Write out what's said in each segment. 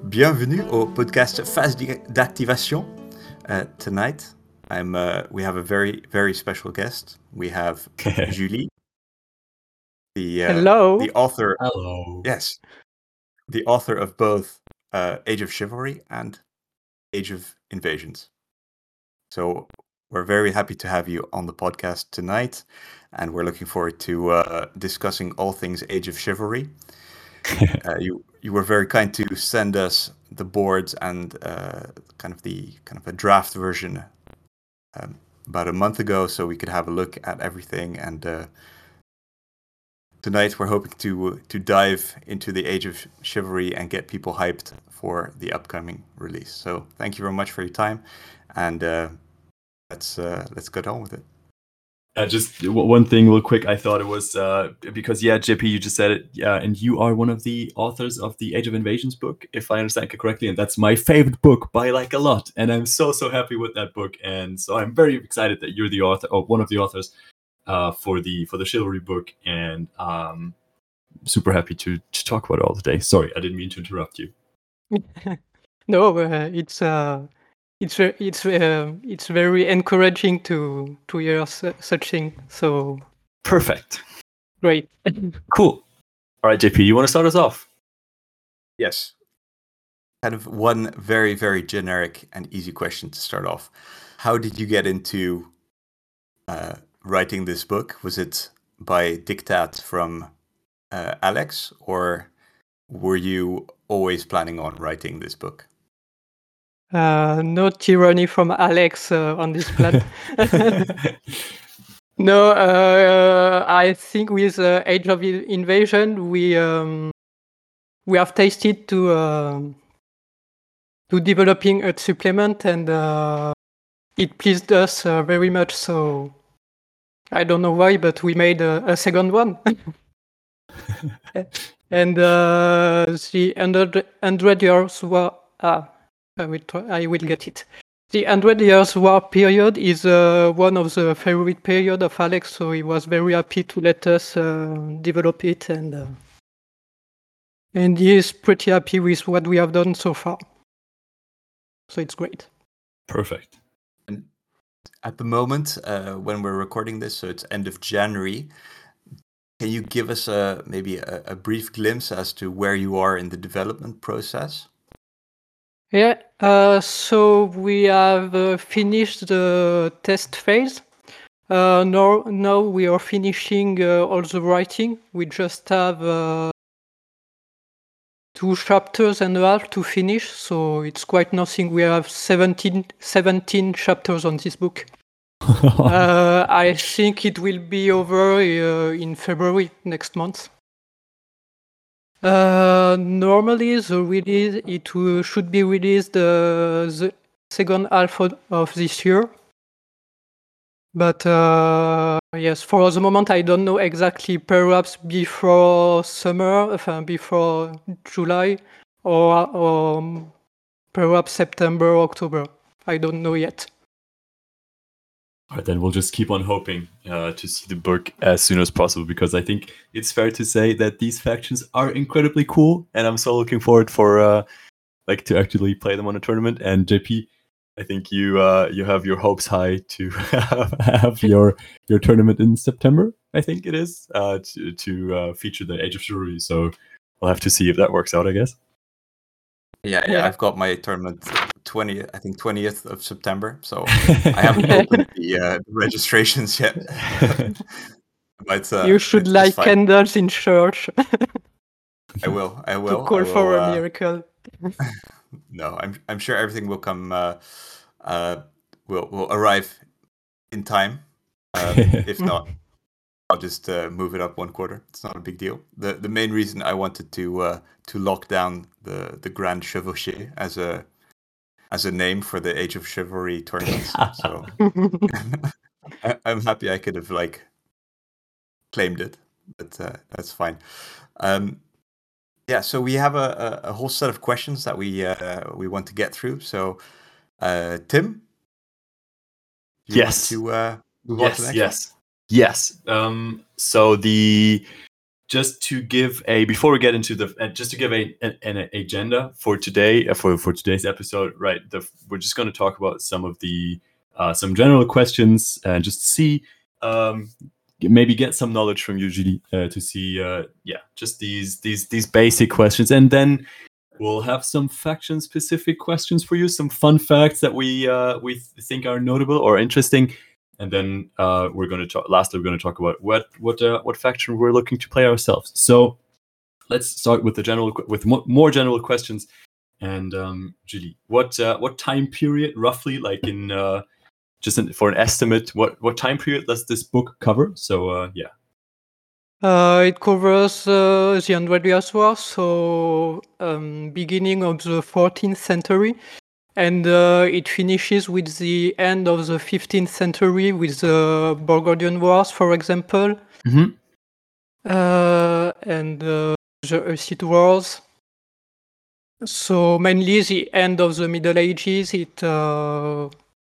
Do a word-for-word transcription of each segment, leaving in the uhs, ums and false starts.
Bienvenue au podcast Phase d'activation. Uh, tonight, I'm. Uh, we have a very, very special guest. We have Julie, the uh, Hello, the author. Hello. Yes, the author of both uh, Age of Chivalry and Age of Invasions. So we're very happy to have you on the podcast tonight, and we're looking forward to uh, discussing all things Age of Chivalry. uh, you you were very kind to send us the boards and uh, kind of the kind of a draft version um, about a month ago, so we could have a look at everything. And uh, tonight we're hoping to to dive into the Age of Chivalry and get people hyped for the upcoming release. So thank you very much for your time, and uh, let's uh, let's get on with it. Uh, just one thing real quick. I thought it was uh, because, yeah, J P, you just said it. Yeah, and you are one of the authors of the Age of Invasions book, if I understand correctly. And that's my favorite book by like a lot. And I'm so, so happy with that book. And so I'm very excited that you're the author, or one of the authors uh, for the for the Chivalry book. And um, super happy to, to talk about it all today. Sorry, I didn't mean to interrupt you. no, uh, it's uh, it's ve- it's uh, it's very encouraging to to hear su- such thing. So Perfect. great. Cool. All right, J P, you want to start us off? Yes. Kind of one very, very generic and easy question to start off. How did you get into uh, writing this book? Was it by diktat from uh, Alex, or were you always planning on writing this book? Uh, no tyranny from Alex uh, on this plan. no, uh, I think with uh, Age of I- Invasion we um, we have tasted to um to developing a supplement, and uh, it pleased us uh, very much. So I don't know why, but we made a, a second one. And uh, the hundred, hundred years war. Ah, I will. Try, I will get it. The hundred years war period is uh, one of the favorite period of Alex, so he was very happy to let us uh, develop it, and uh, and he is pretty happy with what we have done so far. So it's great. Perfect. And at the moment, uh, when we're recording this, so it's end of January. Can you give us a maybe a, a brief glimpse as to where you are in the development process? Yeah, uh, so we have uh, finished the test phase. Uh, now, now we are finishing uh, all the writing. We just have uh, two chapters and a half to finish, so it's quite nothing. We have seventeen, seventeen chapters on this book. uh, I think it will be over uh, in February next month. Uh, normally, the release it will, should be released uh, the second half of, of this year. But uh, yes, for the moment, I don't know exactly. Perhaps before summer, uh, before July, or, or um, perhaps September, October. I don't know yet. All right, then we'll just keep on hoping uh, to see the book as soon as possible, because I think it's fair to say that these factions are incredibly cool, and I'm so looking forward for uh, like to actually play them on a tournament. And J P, I think you uh, you have your hopes high to have your your tournament in September. I think it is uh, to to uh, feature the Age of Chivalry. So we'll have to see if that works out, I guess. Yeah, yeah, Yeah. I've got my tournament twenty, I think twentieth of September. So I haven't opened the uh, registrations yet. but uh, you should it's, light it's fine. candles in church I will. I will. to call I will, for a uh, miracle. No, I'm. I'm sure everything will come. Uh, uh, will will arrive in time. Um, if not, I'll just uh, move it up one quarter. It's not a big deal. the The main reason I wanted to uh, to lock down the the Grand Chevauché as a as a name for the Age of Chivalry tournaments. So I, I'm happy I could have like claimed it, but uh, that's fine. Um, yeah, so we have a, a, a whole set of questions that we uh, we want to get through. So, uh, Tim, you Yes. want to uh, move yes. on to the next yes. Yes. Um, so the just to give a before we get into the uh, just to give a an, an agenda for today uh, for for today's episode, right? The, we're just going to talk about some of the uh, some general questions and just see um, maybe get some knowledge from you, Julie, uh, to see uh, yeah just these these these basic questions, and then we'll have some faction specific questions for you, some fun facts that we uh, we th- think are notable or interesting. And then uh, we're going to talk. Lastly, we're going to talk about what what uh, what faction we're looking to play ourselves. So let's start with the general with mo- more general questions. And um, Julie, what uh, what time period roughly, like in uh, just in, for an estimate, what what time period does this book cover? So uh, yeah, Uh, it covers uh, the Hundred Years' War, so um, beginning of the fourteenth century. And uh, it finishes with the end of the fifteenth century with the Burgundian Wars, for example, mm-hmm. uh, and uh, the Hussite Wars. So mainly the end of the Middle Ages. It uh,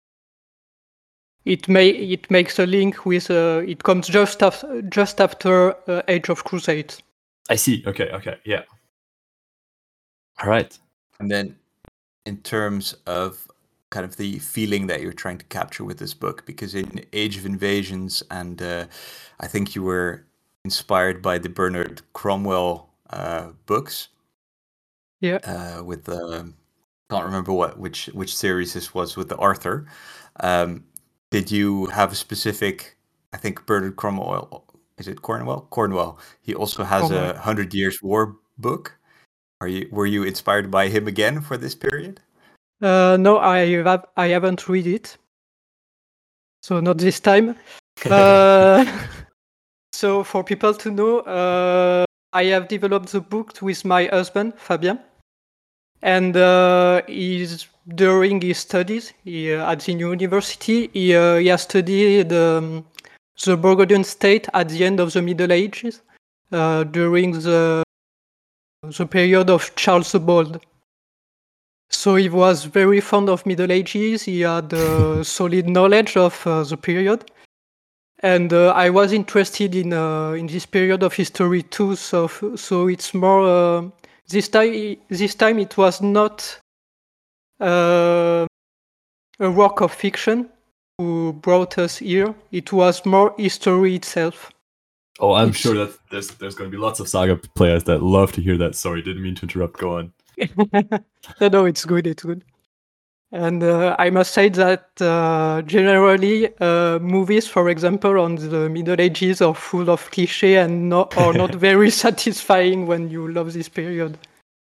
it may it makes a link with uh, it comes just after just after uh, Age of Crusades. I see. Okay. Okay. Yeah. All right. And then, in terms of kind of the feeling that you're trying to capture with this book, because in Age of Invasions, and uh, I think you were inspired by the Bernard Cromwell uh, books. Yeah. Uh, with the uh, can't remember what which which series this was with the Arthur. Um, did you have a specific? I think Bernard Cromwell. Is it Cornwell? Cornwell. He also has Cornwell. a Hundred Years' War book. Are you were you inspired by him again for this period? Uh, no, I have I haven't read it, so not this time. Uh, so for people to know, uh, I have developed the book with my husband Fabien, and uh, he's during his studies he, uh, at the university. He, uh, he has studied um, the Burgundian state at the end of the Middle Ages, uh, during the the period of Charles the Bold. So he was very fond of Middle Ages. He had uh, solid knowledge of uh, the period, and uh, I was interested in uh, in this period of history too. So so it's more uh, this time. This time it was not uh, a work of fiction who brought us here. It was more history itself. Oh, I'm It's- sure that there's there's going to be lots of Saga players that love to hear that. Sorry, didn't mean to interrupt. Go on. no, no, it's good. It's good. And uh, I must say that uh, generally, uh, movies, for example, on the Middle Ages are full of cliché and not, are not very satisfying when you love this period.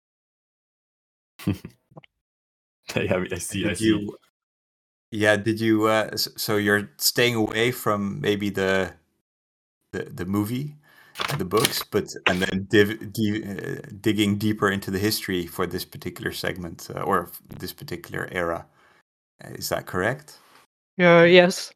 Yeah, I see. I Did see. you? Yeah. Did you? Uh, s- so you're staying away from maybe the the, the movie, the books, but and then div, di, uh, digging deeper into the history for this particular segment uh, or this particular era. Is that correct? Uh, yes,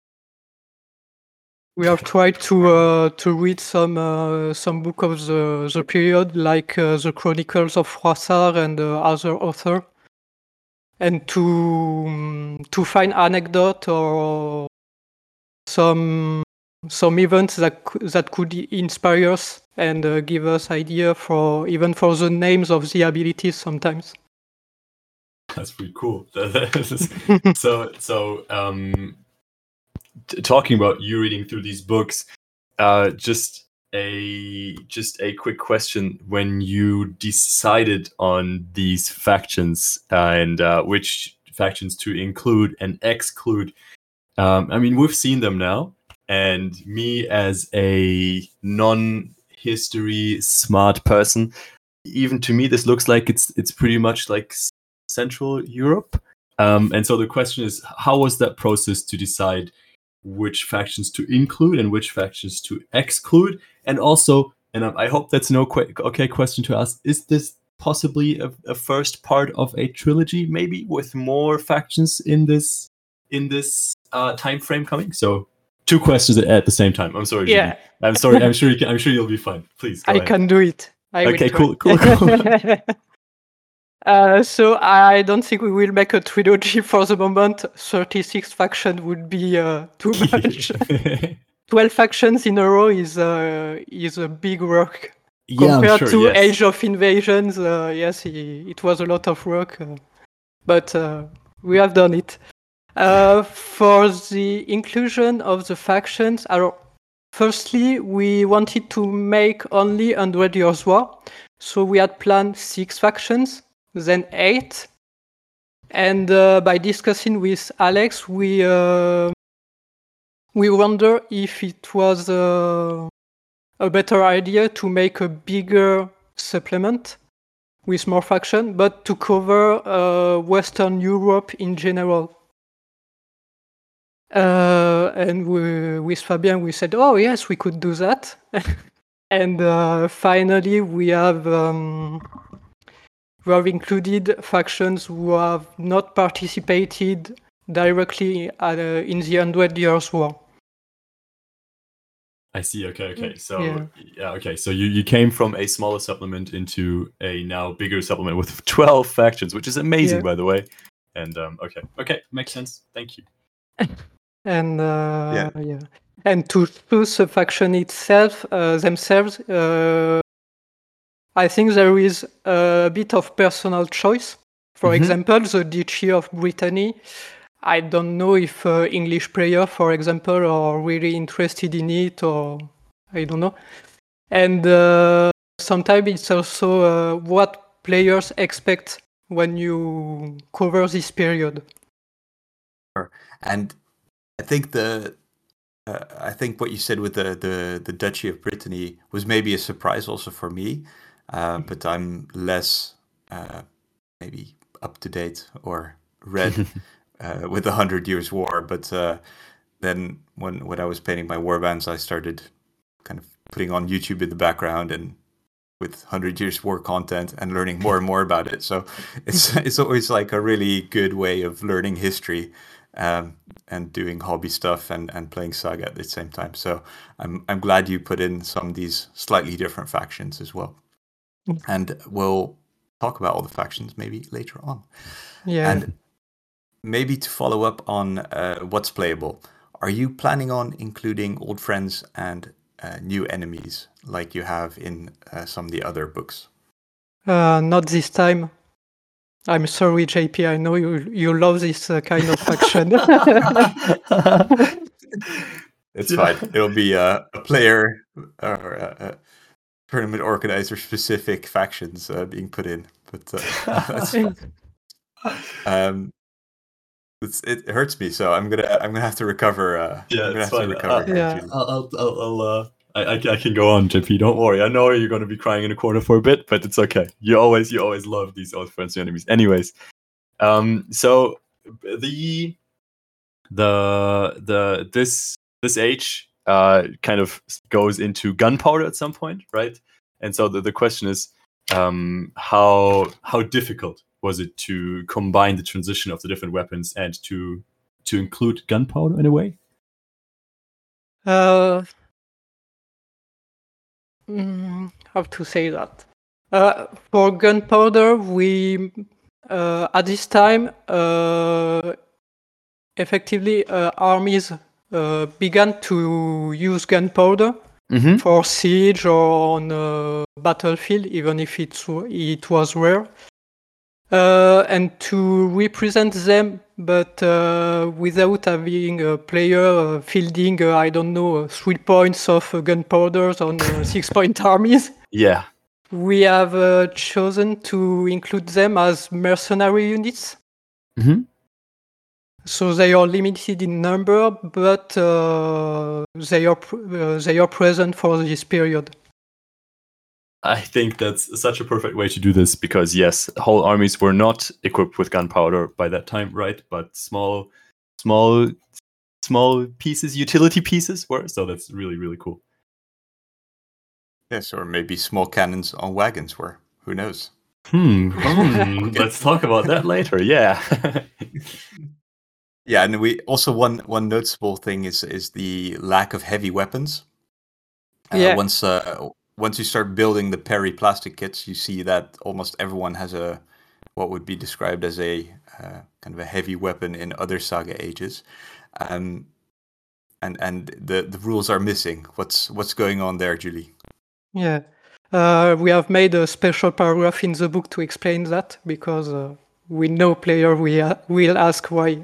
we have tried to uh, to read some uh, some book of the the period, like uh, the Chronicles of Froissart and uh, other author, and to um, to find anecdote or some some events that cou- that could inspire us and uh, give us idea for even for the names of the abilities sometimes. That's pretty cool. so so um, t- talking about you reading through these books, uh, just a just a quick question: when you decided on these factions uh, and uh, which factions to include and exclude, um, I mean, we've seen them now, and me as a non-history smart person, even to me, this looks like it's it's pretty much like Central Europe. Um, and so the question is, how was that process to decide which factions to include and which factions to exclude? And also, and I hope that's no qu- okay question to ask, is this possibly a, a first part of a trilogy, maybe with more factions in this in this uh, time frame coming? So two questions at the same time. I'm sorry, Julie. Yeah, I'm sorry. I'm sure you can. I'm sure you'll be fine. Please go I ahead. can do it. I will Okay, try. cool, cool, cool. Uh, so I don't think we will make a trilogy for the moment. thirty-six faction would be uh, too much. twelve factions in a row is uh, is a big work. Yeah, I'm Compared sure, to yes. Age of Invasions, uh, yes, it, it was a lot of work, uh, but uh, we have done it. Uh, for the inclusion of the factions, alors, firstly, we wanted to make only Hundred Years War, so we had planned six factions, then eight, and uh, by discussing with Alex, we uh, we wonder if it was uh, a better idea to make a bigger supplement with more faction, but to cover uh, Western Europe in general. Uh, and we, with Fabien, we said, "Oh yes, we could do that." and uh, finally, we have um, we have included factions who have not participated directly at, uh, in the Hundred Years' War. I see. Okay, okay. So Yeah. yeah, okay. So you, you came from a smaller supplement into a now bigger supplement with twelve factions, which is amazing, Yeah. by the way. And um, okay, okay, makes sense. Thank you. And uh, Yeah. yeah. And to choose the faction itself uh, themselves, uh, I think there is a bit of personal choice. For Mhm. example, the Duchy of Brittany. I don't know if uh, English players, for example, are really interested in it, or I don't know. And uh, sometimes it's also uh, what players expect when you cover this period. And I think the uh, I think what you said with the, the the Duchy of Brittany was maybe a surprise also for me, uh, but I'm less uh, maybe up to date or read uh, with the Hundred Years' War. But uh, then when when I was painting my warbands, I started kind of putting on YouTube in the background and with Hundred Years' War content and learning more and more about it. So it's it's always like a really good way of learning history. Um, and doing hobby stuff and, and playing Saga at the same time. So I'm I'm glad you put in some of these slightly different factions as well. Mm. And we'll talk about all the factions maybe later on. Yeah. And maybe to follow up on uh, what's playable, are you planning on including old friends and uh, new enemies like you have in uh, some of the other books? Uh, not this time. I'm sorry, J P. I know you you love this uh, kind of faction. It's fine. It'll be a, a player or a, a tournament organizer specific factions uh, being put in, but uh, that's fine. Um, it's, it hurts me, so I'm gonna I'm gonna have to recover. Uh, Yeah, I'm gonna it's have fine. to recover. Uh, here, yeah. Julie. I'll, I'll, I'll, I'll uh, I, I, I can go on, J P. Don't worry. I know you're going to be crying in a corner for a bit, but it's okay. You always, you always love these old friends and enemies. Anyways, um, so the the the this this age uh kind of goes into gunpowder at some point, right? And so the, the question is, um, how how difficult was it to combine the transition of the different weapons and to to include gunpowder in a way? Uh, mm, how to say that? Uh, for gunpowder, we uh, at this time uh, effectively uh, armies uh, began to use gunpowder Mm-hmm. for siege or on a battlefield, even if it's it was rare. Uh, and to represent them, but uh, without having a player uh, fielding, uh, I don't know, uh, three points of uh, gunpowders on uh, six-point armies, Yeah. we have uh, chosen to include them as mercenary units. Mm-hmm. So they are limited in number, but uh, they are pr- uh, they are present for this period. I think that's such a perfect way to do this because yes, whole armies were not equipped with gunpowder by that time, right? But small, small, small pieces, utility pieces were. So that's really, really cool. Yes, or maybe small cannons on wagons were. Who knows? Hmm. hmm. Let's talk about that later. Yeah. Yeah, and we also one one noticeable thing is is the lack of heavy weapons. Uh, Yeah. Once uh, once you start building the Perry plastic kits, you see that almost everyone has a what would be described as a uh, kind of a heavy weapon in other Saga ages. Um, and and the, the rules are missing. What's what's going on there, Julie? Yeah. Uh, we have made a special paragraph in the book to explain that because uh, we know player we uh, will ask why.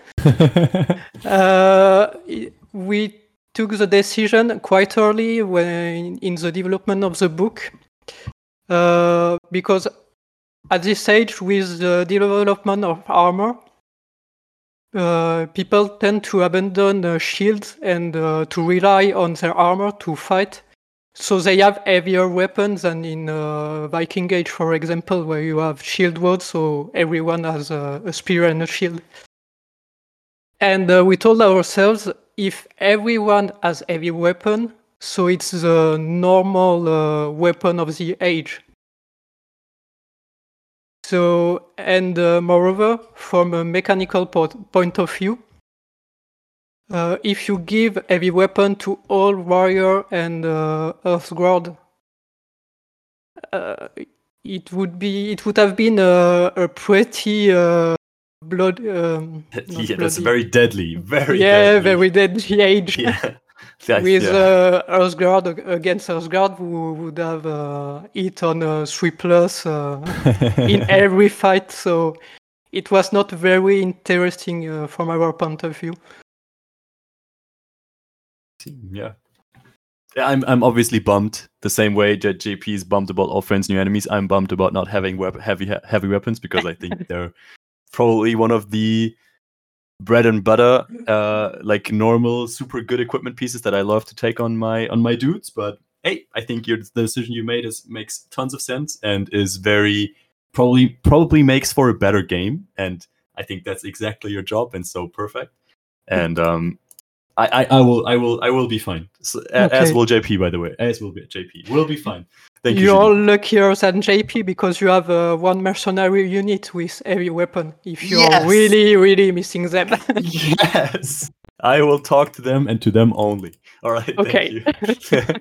uh, we took the decision quite early when in the development of the book uh, because at this stage with the development of armor, uh, people tend to abandon uh, shields and uh, to rely on their armor to fight. So they have heavier weapons than in uh, Viking Age, for example, where you have shield walls, so everyone has a, a spear and a shield. And uh, we told ourselves, if everyone has heavy weapon, so it's the normal uh, weapon of the age. So, and uh, moreover, from a mechanical po- point of view, Uh, if you give heavy weapon to all warrior and uh, Earthguard, uh, it would be it would have been a, a pretty uh, blood. Um, yeah, that's very deadly. Very yeah, deadly. very deadly age. Yeah. With yeah. uh, Earthguard against Earthguard, who would have uh, hit on a three plus uh, in every fight. So it was not very interesting uh, from our point of view. Yeah. Yeah, I'm I'm obviously bummed the same way that J P is bummed about all friends, new enemies. I'm bummed about not having wep- heavy heavy weapons because I think they're probably one of the bread and butter, uh, like normal, super good equipment pieces that I love to take on my on my dudes. But hey, I think your the decision you made is makes tons of sense and is very probably probably makes for a better game. And I think that's exactly your job and so perfect. And um. I, I, I will I will I will be fine. So, Okay. As will J P, by the way. As will be J P. We'll be fine. Thank you. You're Julie. luckier than J P because you have uh, one mercenary unit with heavy weapon. If you're Yes. really really missing them. Yes. I will talk to them and to them only. All right. Okay. Thank you.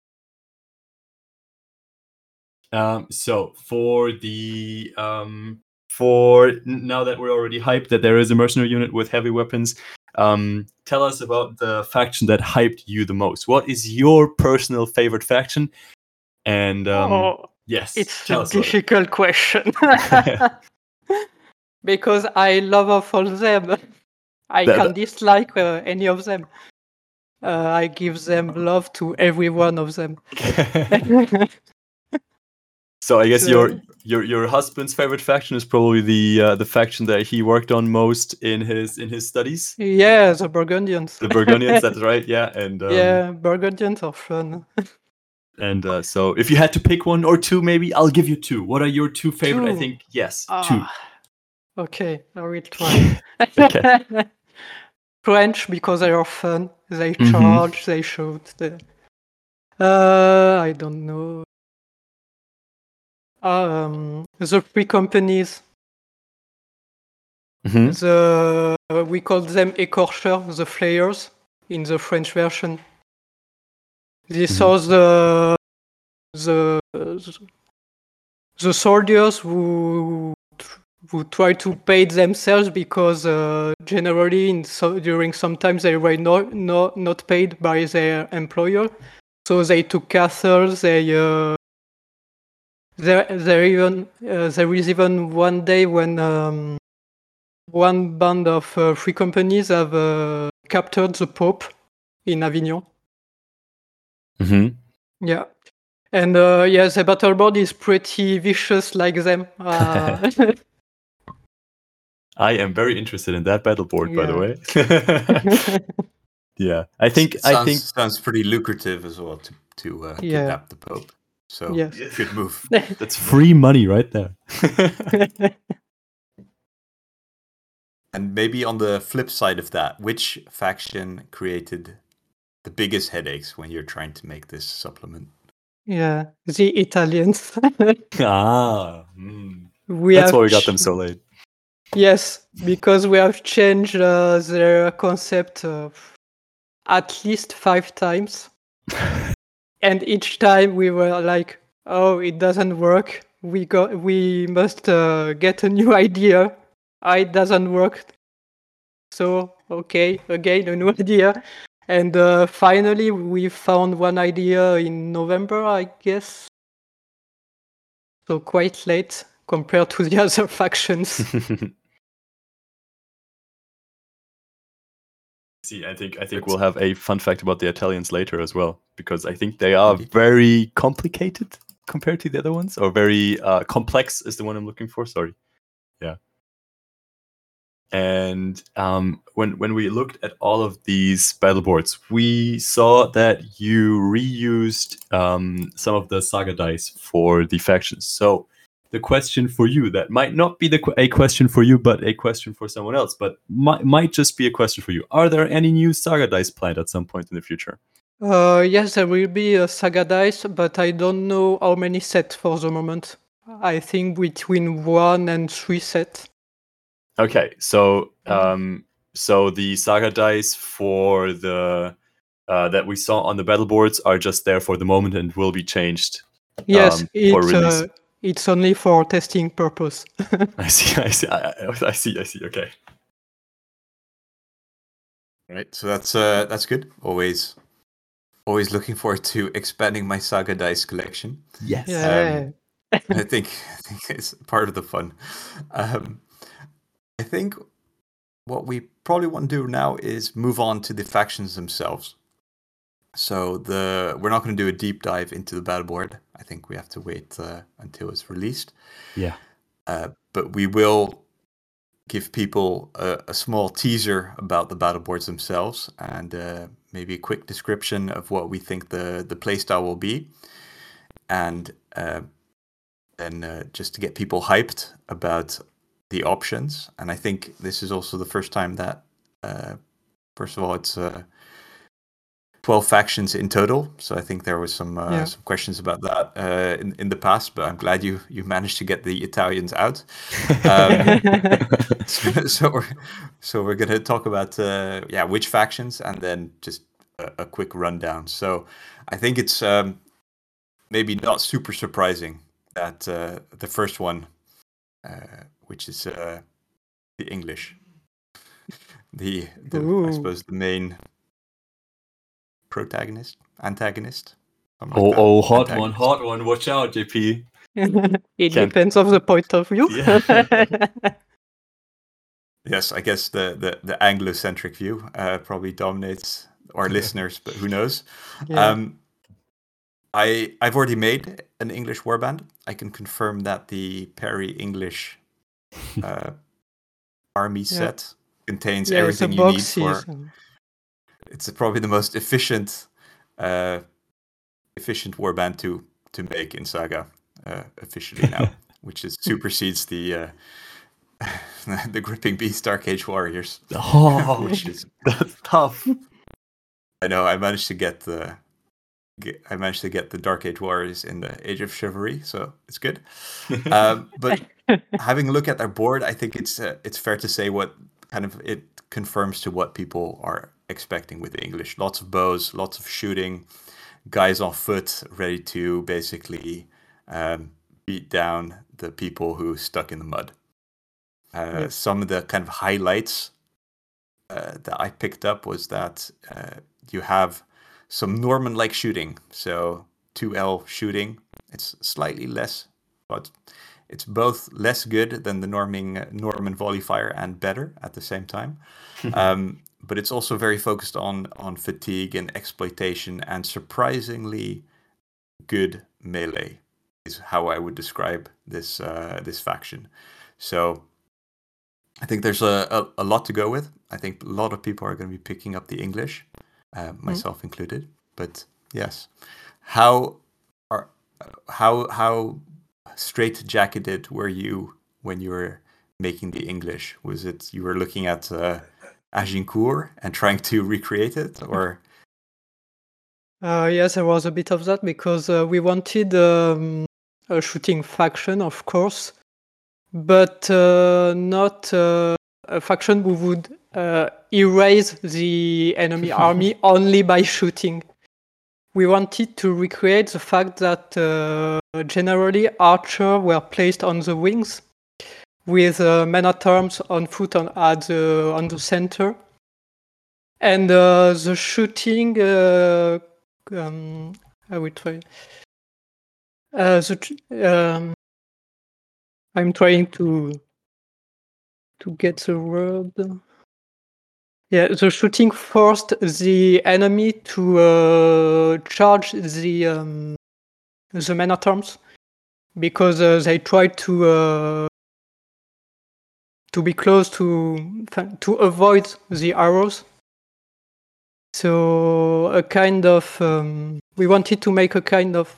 um. So for the um for now that we're already hyped that there is a mercenary unit with heavy weapons. Um, tell us about the faction that hyped you the most. What is your personal favorite faction? And um, oh, yes, it's tell a us about difficult question because I love of all them. I That- can dislike uh, any of them. Uh, I give them love to every one of them. So I guess So- your your your husband's favorite faction is probably the uh, the faction that he worked on most in his in his studies. Yeah, the Burgundians. The Burgundians, that's right. Yeah, and um, yeah, Burgundians are fun. and uh, so if you had to pick one or two, maybe I'll give you two. What are your two favorite? I Two. think yes, Ah, two. Okay, I will try. Okay. French because they are fun. They Mhm. charge, they shoot. They... Uh, I don't know. Um, the three companies. Mhm. The uh, we call them écorcheurs, the flayers, in the French version. These Mhm. are the the the soldiers who who try to pay themselves because uh, generally in so during sometimes they were not not not paid by their employer, so they took castles. They uh, there there even uh, there is even one day when um, one band of uh, free companies have uh, captured the Pope in Avignon. Mhm. Yeah. And uh, yeah, the battle board is pretty vicious like them. Uh, I am very interested in that battle board, by the Yeah. way. Yeah, I think It I sounds, think sounds pretty lucrative as well to to uh, Yeah. kidnap the Pope. So Yes. good move. that's free money right there. And maybe on the flip side of that, which faction created the biggest headaches when you're trying to make this supplement? Yeah, the Italians. ah, mm. we That's have why we got ch- them so late. Yes, because we have changed uh, their concept uh, at least five times, and each time we were like, "Oh, it doesn't work. We got, we must uh, get a new idea. Ah, it doesn't work. So okay, again a new idea." And uh, finally, we found one idea in November, I guess. So quite late compared to the other factions. See, I think I think we'll have a fun fact about the Italians later as well, because I think they are very complicated compared to the other ones, or very uh, complex is the one I'm looking for. Sorry, yeah. And um, when when we looked at all of these battle boards, we saw that you reused um, some of the saga dice for the factions. So the question for you, that might not be the qu- a question for you, but a question for someone else, but might, might just be a question for you. Are there any new saga dice planned at some point in the future? Uh, yes, there will be a saga dice, but I don't know how many sets for the moment. I think between one and three sets. Okay, so um, so the saga dice for the uh, that we saw on the battle boards are just there for the moment and will be changed. Yes, um, for it's release. uh, it's only for testing purpose. I see, I see, I, I see, I see. Okay. Right, so that's uh, that's good. Always, always looking forward to expanding my saga dice collection. Yes. Yeah. Um, I think I think it's part of the fun. Um, I think what we probably want to do now is move on to the factions themselves. So the we're not going to do a deep dive into the battle board. I think we have to wait uh, until it's released. Yeah. Uh, but we will give people a, a small teaser about the battle boards themselves, and uh, maybe a quick description of what we think the the playstyle will be, and uh, then uh, just to get people hyped about the options. And I think this is also the first time that, uh, first of all, it's uh, twelve factions in total. So I think there was some uh, Yeah. some questions about that uh, in in the past, but I'm glad you you managed to get the Italians out. Um, so, so we're so we're gonna talk about uh, yeah which factions, and then just a, a quick rundown. So I think it's um, maybe not super surprising that uh, the first one, uh, which is uh, the English, the, the I Ooh. suppose the main protagonist, antagonist. something Oh, like that. oh, hot one, Antagonist. hot one. Watch out, J P. It Can't- depends of the point of view. Yeah. Yes, I guess the the, the Anglo-centric view uh, probably dominates our listeners, but who knows? Yeah. Um, I I've already made an English warband. I can confirm that the Perry English uh, army Yeah. set contains Yeah, the everything you need box for. is. It's probably the most efficient uh, efficient warband to to make in Saga uh, officially now, which is supersedes the uh, the Gripping Beast Dark Age Warriors, Oh, which is that's tough. I know I managed to get the get, I managed to get the Dark Age Warriors in the Age of Chivalry, so it's good. Um, but having a look at their board, I think it's uh, it's fair to say what kind of it confirms to what people are expecting with the English. Lots of bows, lots of shooting, guys on foot, ready to basically um, beat down the people who stuck in the mud. Uh, Yeah. Some of the kind of highlights uh, that I picked up was that uh, you have some Norman-like shooting. So two L shooting. It's slightly less, but it's both less good than the Norming, Norman volley fire and better at the same time. um, but it's also very focused on on fatigue and exploitation, and surprisingly good melee is how I would describe this uh, this faction. So I think there's a, a, a lot to go with. I think a lot of people are going to be picking up the English, uh, myself included. But yes, how are how how straight-jacketed were you when you were making the English? Was it you were looking at uh, Agincourt and trying to recreate it, or Uh, yes, there was a bit of that because uh, we wanted um, a shooting faction, of course, but uh, not uh, a faction who would uh, erase the enemy army only by shooting. We wanted to recreate the fact that uh, generally archers were placed on the wings, with uh, men-at-arms on foot on, at the, on the center, And uh, the shooting, uh, um, I will try. Uh, the, tr- um, I'm trying to to get the word. Yeah, the shooting forced the enemy to uh, charge the um, the men at arms because uh, they tried to uh, to be close to to avoid the arrows. So a kind of um, we wanted to make a kind of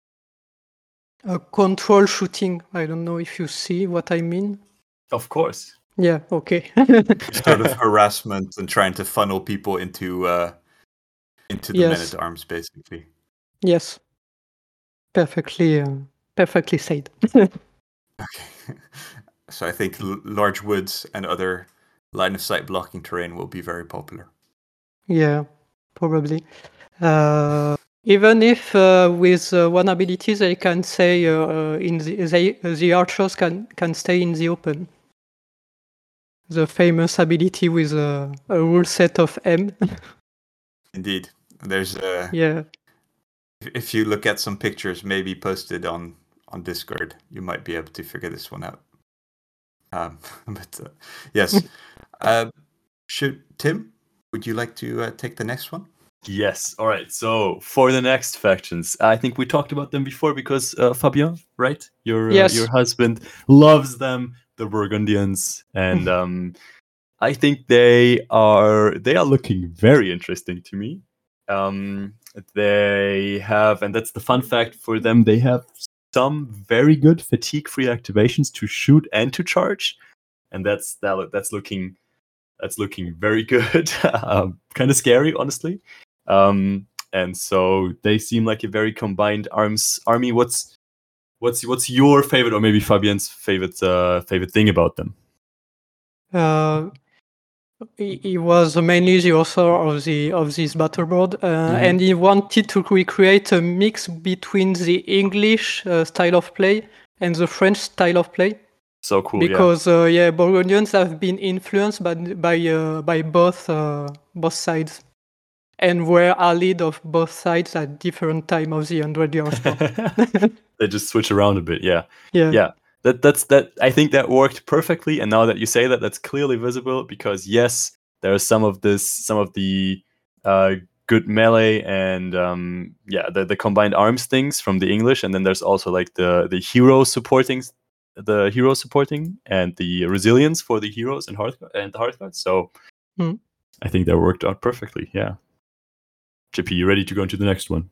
a control shooting. I don't know if you see what I mean. Of course. Yeah. Okay. Sort of harassment and trying to funnel people into uh, into the Yes. men at arms, basically. Yes. Perfectly. Uh, perfectly said. Okay. So I think l- large woods and other line of sight blocking terrain will be very popular. Yeah, probably. Uh, even if uh, with uh, one ability they can say uh, uh, in the they, the archers can can stay in the open. The famous ability with a, a rule set of M. Indeed, there's uh, Yeah. if- if you look at some pictures maybe posted on on Discord, you might be able to figure this one out. Um, but uh, yes, uh, should Tim? Would you like to uh, take the next one? Yes. All right. So for the next factions, I think we talked about them before because uh, Fabien, right? Your uh, Yes. your husband loves them, the Burgundians, and um, I think they are they are looking very interesting to me. Um, they have, and that's the fun fact for them. They have some very good fatigue-free activations to shoot and to charge, and that's that, that's looking that's looking very good. um, kind of scary, honestly. Um, and so they seem like a very combined arms army. What's what's what's your favorite, or maybe Fabien's favorite uh, favorite thing about them? Uh, he, he was mainly the author of the of this battle board, uh, Mhm. and he wanted to recreate a mix between the English uh, style of play and the French style of play. So cool, yeah. Because uh, yeah, Burgundians have been influenced by by uh, by both uh, both sides, and were allied of both sides at different time of the Hundred Years' War. They just switch around a bit, yeah. Yeah. Yeah. That that's that I think that worked perfectly, and now that you say that, that's clearly visible because yes, there are some of this some of the uh, good melee and um, yeah, the, the combined arms things from the English, and then there's also like the the hero supporting the hero supporting and the resilience for the heroes and hearth and the hearth guards. So Mm. I think that worked out perfectly, yeah. J P, you ready to go into the next one?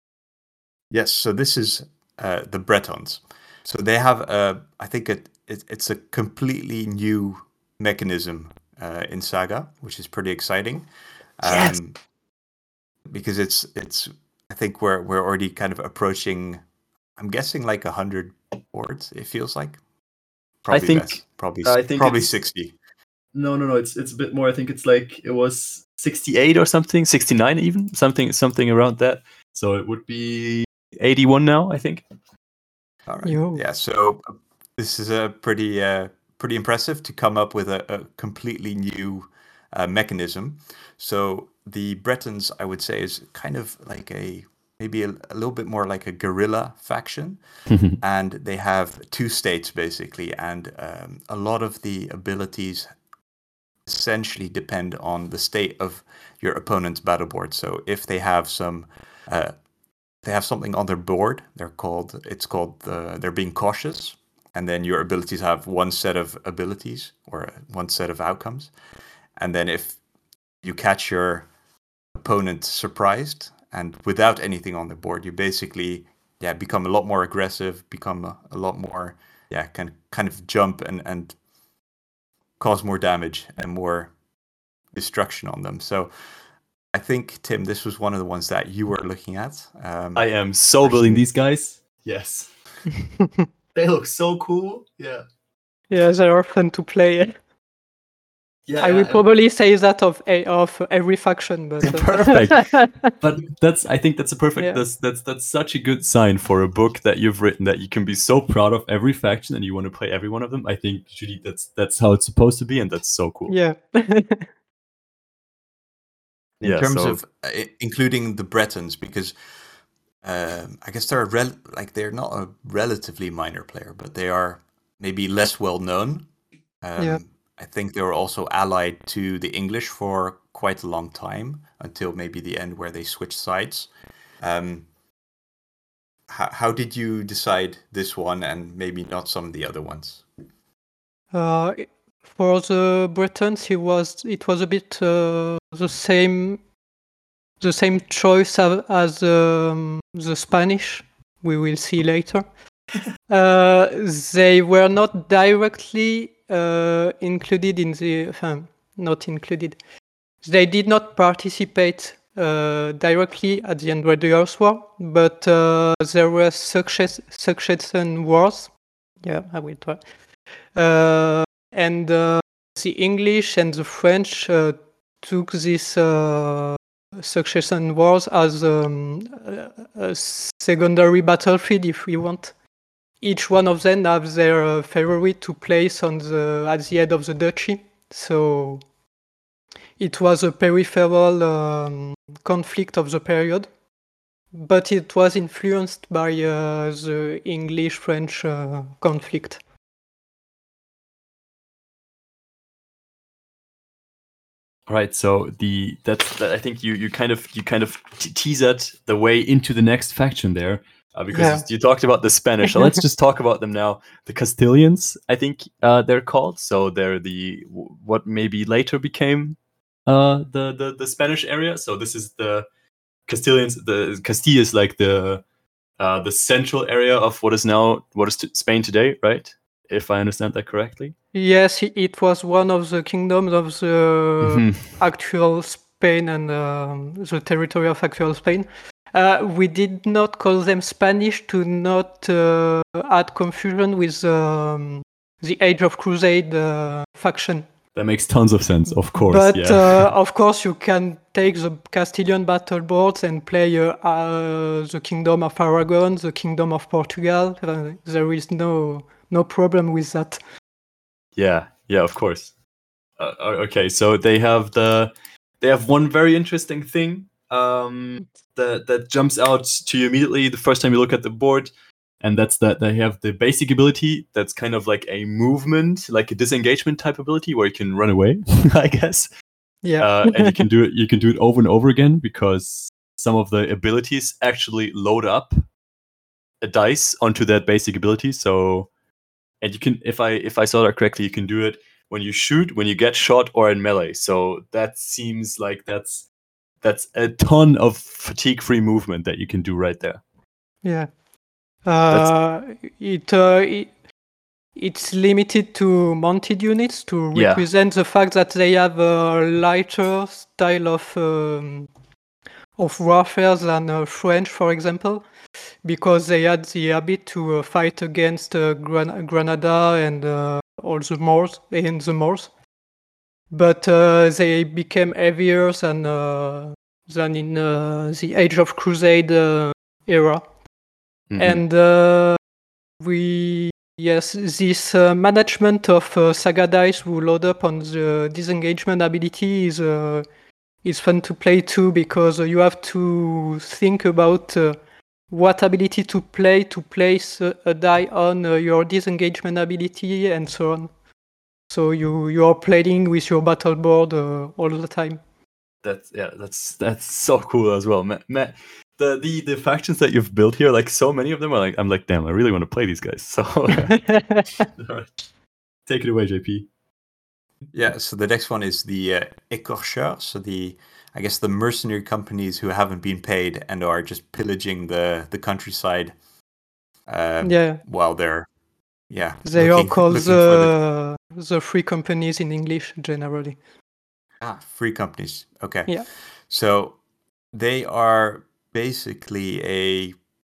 Yes. So this is uh, the Bretons. So they have, a, I think it, it it's a completely new mechanism uh, in Saga, which is pretty exciting. Um, Yes. Because it's it's I think we're we're already kind of approaching. I'm guessing like a hundred boards. It feels like. Probably think- less. Probably I think probably it's- sixty. No, no, no. It's it's a bit more. I think it's like it was sixty-eight or something, sixty-nine even, something something around that. So it would be eighty-one now, I think. All right. Yo. Yeah. So uh, this is a pretty uh, pretty impressive to come up with a, a completely new uh, mechanism. So the Bretons, I would say, is kind of like a maybe a, a little bit more like a guerrilla faction, and they have two states basically, and um, a lot of the abilities essentially depend on the state of your opponent's battle board. So if they have some uh, they have something on their board, they're called it's called the, they're being cautious, and then your abilities have one set of abilities or one set of outcomes, and then if you catch your opponent surprised and without anything on the board, you basically yeah become a lot more aggressive, become a, a lot more yeah can kind of jump and and cause more damage and more destruction on them. So I think, Tim, this was one of the ones that you were looking at. Um, I am so building these guys. Yes. They look so cool. Yeah. Yeah, they are fun to play. Yeah. I will and- probably say that of a, of every faction, but uh, Perfect. But that's I think that's a perfect Yeah. that's that's that's such a good sign for a book that you've written, that you can be so proud of every faction and you want to play every one of them. I think Julie, that's that's how it's supposed to be, and that's so cool. yeah. In yeah, terms so of uh, i- including the Bretons, because um, I guess they're a rel- like they're not a relatively minor player, but they are maybe less well known. Um, Yeah. I think they were also allied to the English for quite a long time until maybe the end where they switched sides. Um, how, how did you decide this one and maybe not some of the other ones? Uh, i- for the Bretons, it was it was a bit uh, the same the same choice as, as um, the Spanish. We will see later. Uh, they were not directly uh, included in the um, not included. They did not participate uh, directly at the Hundred Years' War, but uh, there were success succession wars. Yeah, I will try. Uh, and uh, the English and the French uh, took this uh, succession wars as um, a a secondary battlefield, if we want. Each one of them have their uh, favorite to place on the at the head of the duchy. So it was a peripheral um, conflict of the period, but it was influenced by uh, the English-French uh, conflict. right, so the that's that I think you you kind of you kind of te- teased the way into the next faction there, uh, because Yeah. you, you talked about the Spanish. So let's just talk about them now. The Castilians, I think uh, they're called. So they're the w- what maybe later became uh, the the the Spanish area. So this is the Castilians. The Castile is like the uh, the central area of what is now what is t- Spain today, right? If I understand that correctly. Yes, i- it was one of the kingdoms of the Mhm. actual Spain and um, the territory of actual Spain. Uh, we did not call them Spanish to not uh, add confusion with um, the Age of Crusade uh, faction. That makes tons of sense, of course. But yeah. uh, of course, you can take the Castilian battle boards and play uh, uh, the Kingdom of Aragon, the Kingdom of Portugal. Uh, there is no no problem with that. Yeah, yeah, of course. Uh, o- okay, so they have the they have one very interesting thing um, that that jumps out to you immediately the first time you look at the board, and that's that they have the basic ability that's kind of like a movement, like a disengagement type ability where you can run away, I guess. Yeah. Uh, and you can do it. You can do it over and over again because some of the abilities actually load up a dice onto that basic ability. So, and you can, if I if I saw that correctly, you can do it when you shoot, when you get shot, or in melee. So that seems like that's that's a ton of fatigue-free movement that you can do right there. Yeah. Uh, it, uh, it it's limited to mounted units to Yeah. represent the fact that they have a lighter style of um, of warfare than uh, French, for example, because they had the habit to uh, fight against uh, Gran- Granada and uh, all the Moors and the Moors. But uh, they became heavier than uh, than in uh, the Age of Crusade uh, era. Mhm. And uh, we yes, this uh, management of uh, saga dice who load up on the disengagement ability is uh, is fun to play too, because uh, you have to think about uh, what ability to play to place uh, a die on uh, your disengagement ability and so on. So you you are playing with your battle board uh, all the time. That's yeah, that's that's so cool as well, man. man the, the the factions that you've built here, like so many of them are like, I'm like, damn, I really want to play these guys. So take it away, J P. Yeah, so the next one is the uh, écorcheurs, so the I guess the mercenary companies who haven't been paid and are just pillaging the the countryside. Um, Yeah. While they're yeah They looking, are called looking for the the the free companies in English generally. ah free companies. Okay, Yeah. so they are basically a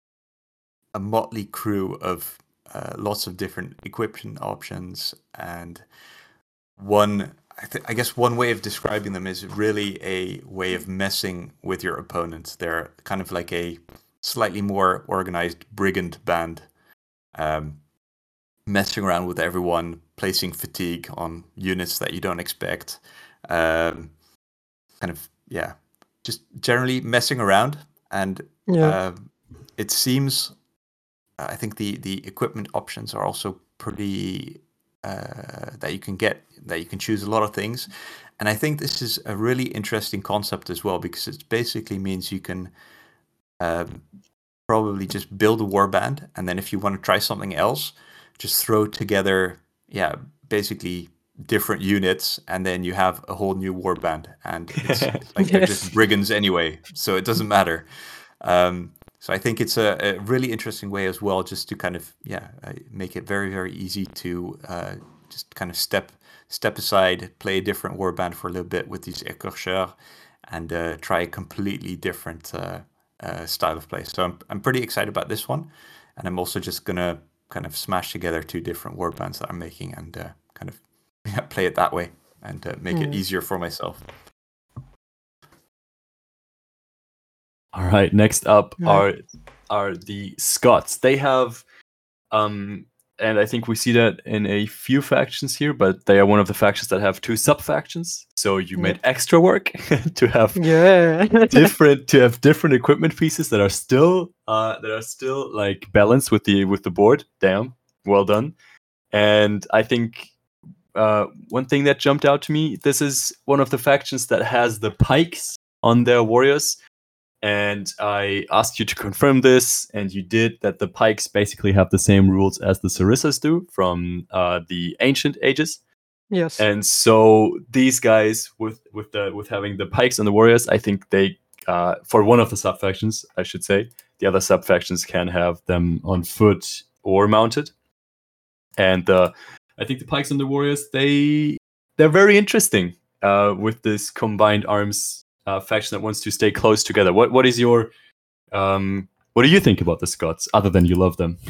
a motley crew of uh, lots of different equipment options, and one I, th- I guess one way of describing them is really a way of messing with your opponent. They're kind of like a slightly more organized brigand band, um, messing around with everyone, placing fatigue on units that you don't expect, um, kind of yeah just generally messing around, and Yeah. uh, it seems I think the the equipment options are also pretty uh, that you can get that you can choose a lot of things, and I think this is a really interesting concept as well because it basically means you can um, probably just build a warband, and then if you want to try something else, just throw together yeah basically different units, and then you have a whole new warband, and it's like they're just Yes. brigands anyway, so it doesn't matter. Um, so I think it's a, a really interesting way as well, just to kind of yeah uh, make it very very easy to uh, just kind of step step aside, play a different warband for a little bit with these écorcheurs, and uh, try a completely different uh, uh, style of play. So I'm I'm pretty excited about this one, and I'm also just gonna kind of smash together two different warbands that I'm making and uh, kind of yeah, play it that way and uh, make it Mm. easier for myself. All right, next up Yeah. are are the Scots. They have, um, and I think we see that in a few factions here, but they are one of the factions that have two sub factions. So you Yeah. made extra work to have Yeah. different to have different equipment pieces that are still uh, that are still like balanced with the with the board. Damn, well done. And I think uh, one thing that jumped out to me, this is one of the factions that has the pikes on their warriors. And I asked you to confirm this, and you did, that the pikes basically have the same rules as the Sarissas do from uh, the ancient ages. Yes. And so these guys, with with the with having the pikes on the warriors, I think they uh, for one of the sub factions, I should say, the other sub factions can have them on foot or mounted. And uh, I think the pikes on the warriors, they they're very interesting uh, with this combined arms uh, faction that wants to stay close together. What what is your um, what do you think about the Scots, other than you love them?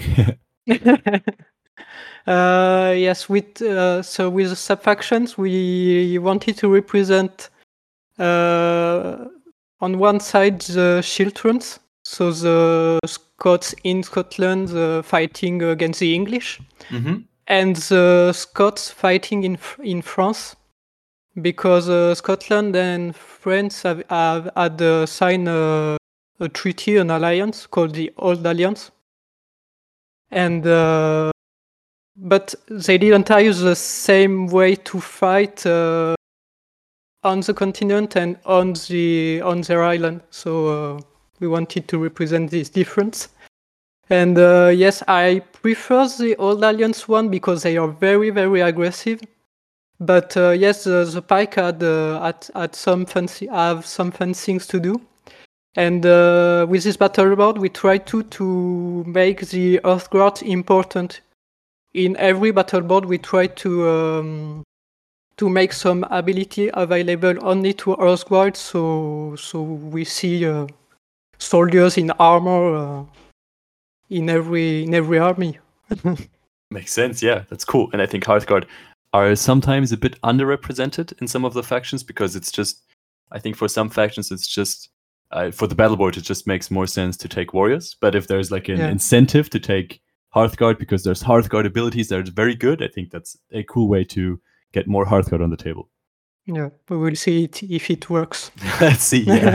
Uh, yes, with uh, so with the sub-factions, we wanted to represent uh, on one side the Chilterns, so the Scots in Scotland uh, fighting against the English, Mm-hmm. and the Scots fighting in F- in France, because uh, Scotland and France have, have had uh, signed a, a treaty, an alliance called the Old Alliance, and. Uh, But they didn't use the same way to fight uh, on the continent and on the on their island. So uh, we wanted to represent this difference. And uh, yes, I prefer the Old Alliance one because they are very very aggressive. But uh, yes, the, the Pike had uh, had, had some fancy have some fun things to do. And uh, with this battle board, we try to to make the Earthguard important. In every battle board, we try to um, to make some ability available only to Earthguard, so so we see uh, soldiers in armor uh, in every in every army. Makes sense. Yeah, that's cool. And I think Hearthguard are sometimes a bit underrepresented in some of the factions because it's just, I think for some factions it's just uh, for the battle board it just makes more sense to take warriors. But if there's like an Yeah. incentive to take Hearthguard because there's Hearthguard abilities that are very good, I think that's a cool way to get more Hearthguard on the table. Yeah, we will see it if it works. Let's see. Yeah.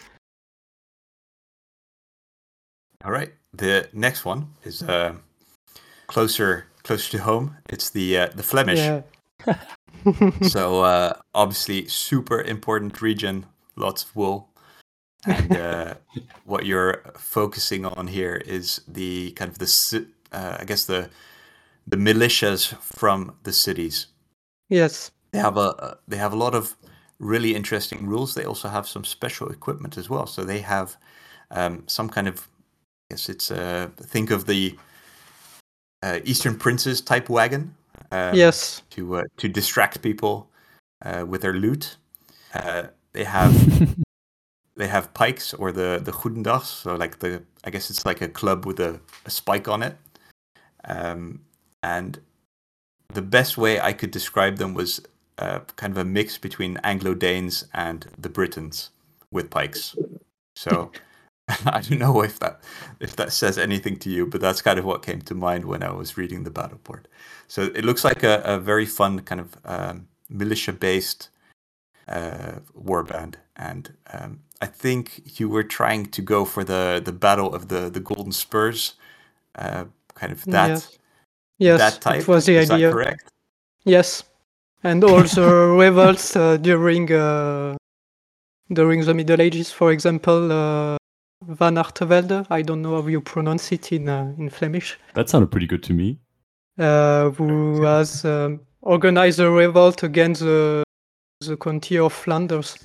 All right, the next one is uh, closer closer to home. It's the uh, the Flemish. Yeah. So uh, obviously, super important region, lots of wool, and uh, what you're focusing on here is the kind of the ci- uh, I guess the the militias from the cities. Yes. They have a they have a lot of really interesting rules. They also have some special equipment as well. So they have um, some kind of I guess it's uh, think of the uh, Eastern Princes type wagon. Um, Yes. To uh, to distract people uh, with their loot. Uh, they have they have pikes or the the Goedendags. So like the I guess it's like a club with a, a spike on it. Um, and the best way I could describe them was uh, kind of a mix between Anglo-Danes and the Britons with pikes. So I don't know if that if that says anything to you, but that's kind of what came to mind when I was reading the battle board. So it looks like a, a very fun kind of um, militia-based uh, warband, and um, I think you were trying to go for the the battle of the the golden spurs, uh, kind of that Yes, yes, that type. it was the Is idea. that correct? Yes, and also revolts uh, during uh, during the Middle Ages, for example, uh, Van Artevelde. I don't know how you pronounce it in uh, in Flemish. That sounded pretty good to me. Uh, who has um, organized a revolt against the the county of Flanders.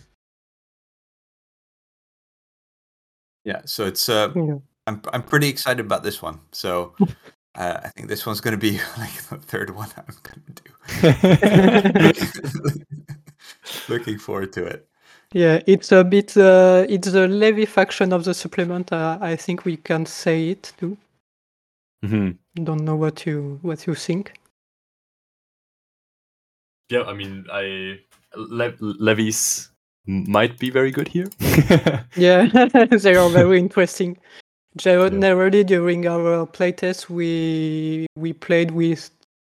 Yeah. So it's uh, Yeah. I'm I'm pretty excited about this one. So uh, I think this one's going to be like the third one I'm going to do. Looking forward to it. Yeah, it's a bit. Uh, it's the Levy faction of the supplement. Uh, I think we can say it too. Mhm. Don't know what you what you think. Yeah, I mean, I Le- levies might be very good here. Yeah, they are very interesting. Yeah. Generally, during our playtest, we we played with